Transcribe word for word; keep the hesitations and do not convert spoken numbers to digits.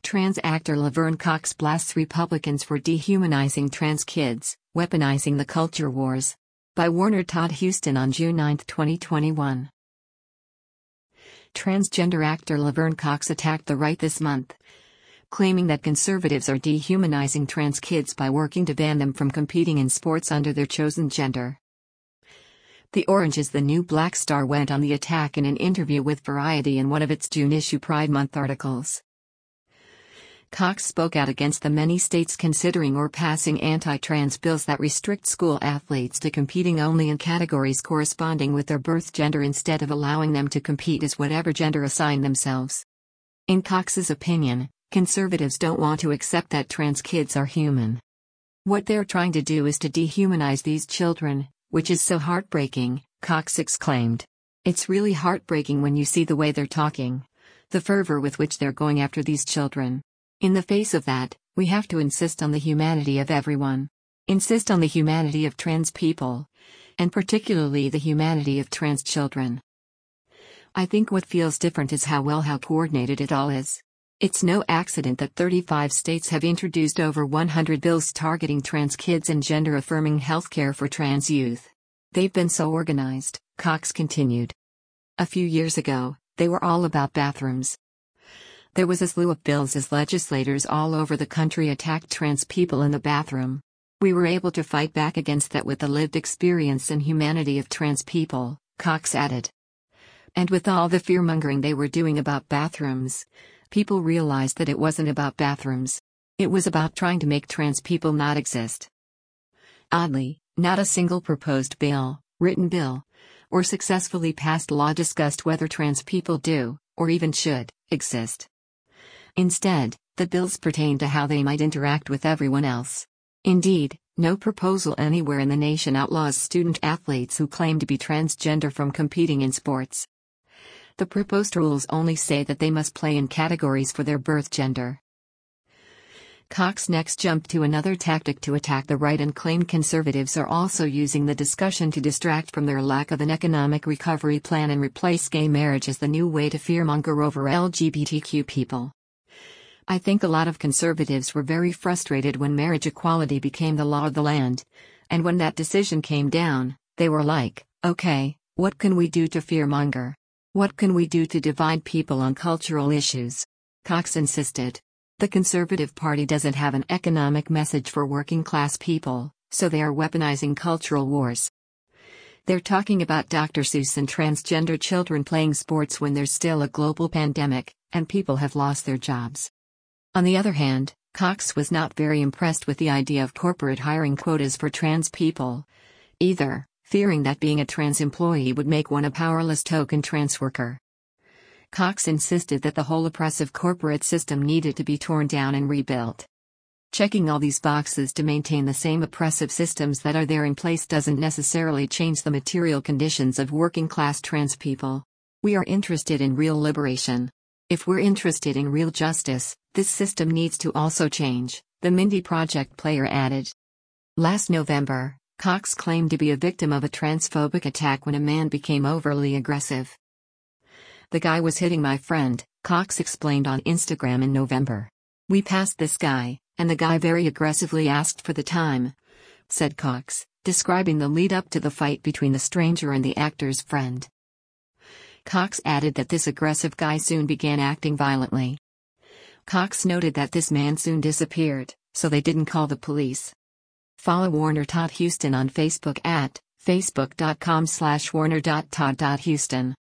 Trans actor Laverne Cox blasts Republicans for dehumanizing trans kids, weaponizing the culture wars. By Warner Todd Huston on June ninth, twenty twenty-one. Transgender actor Laverne Cox attacked the right this month, claiming that conservatives are dehumanizing trans kids by working to ban them from competing in sports under their chosen gender. The Orange is the New Black star went on the attack in an interview with Variety in one of its June-issue Pride Month articles. Cox spoke out against the many states considering or passing anti-trans bills that restrict school athletes to competing only in categories corresponding with their birth gender instead of allowing them to compete as whatever gender assign themselves. In Cox's opinion, conservatives don't want to accept that trans kids are human. What they're trying to do is to dehumanize these children, which is so heartbreaking, Cox exclaimed. It's really heartbreaking when you see the way they're talking, the fervor with which they're going after these children. In the face of that, we have to insist on the humanity of everyone. Insist on the humanity of trans people. And particularly the humanity of trans children. I think what feels different is how well how coordinated it all is. It's no accident that thirty-five states have introduced over one hundred bills targeting trans kids and gender-affirming healthcare for trans youth. They've been so organized, Cox continued. A few years ago, they were all about bathrooms. There was a slew of bills as legislators all over the country attacked trans people in the bathroom. We were able to fight back against that with the lived experience and humanity of trans people, Cox added. And with all the fear-mongering they were doing about bathrooms, people realized that it wasn't about bathrooms. It was about trying to make trans people not exist. Oddly, not a single proposed bill, written bill, or successfully passed law discussed whether trans people do, or even should, exist. Instead, the bills pertain to how they might interact with everyone else. Indeed, no proposal anywhere in the nation outlaws student athletes who claim to be transgender from competing in sports. The proposed rules only say that they must play in categories for their birth gender. Cox next jumped to another tactic to attack the right and claimed conservatives are also using the discussion to distract from their lack of an economic recovery plan and replace gay marriage as the new way to fearmonger over L G B T Q people. I think a lot of conservatives were very frustrated when marriage equality became the law of the land, and when that decision came down, they were like, okay, what can we do to fearmonger? What can we do to divide people on cultural issues? Cox insisted. The Conservative Party doesn't have an economic message for working-class people, so they are weaponizing cultural wars. They're talking about Doctor Seuss and transgender children playing sports when there's still a global pandemic, and people have lost their jobs. On the other hand, Cox was not very impressed with the idea of corporate hiring quotas for trans people, either, fearing that being a trans employee would make one a powerless token trans worker. Cox insisted that the whole oppressive corporate system needed to be torn down and rebuilt. Checking all these boxes to maintain the same oppressive systems that are there in place doesn't necessarily change the material conditions of working-class trans people. We are interested in real liberation. If we're interested in real justice, this system needs to also change, the Mindy Project player added. Last November, Cox claimed to be a victim of a transphobic attack when a man became overly aggressive. The guy was hitting my friend, Cox explained on Instagram in November. We passed this guy, and the guy very aggressively asked for the time, said Cox, describing the lead-up to the fight between the stranger and the actor's friend. Cox added that this aggressive guy soon began acting violently. Cox noted that this man soon disappeared, so they didn't call the police. Follow Warner Todd Huston on Facebook at facebook dot com slash warner dot todd dot huston.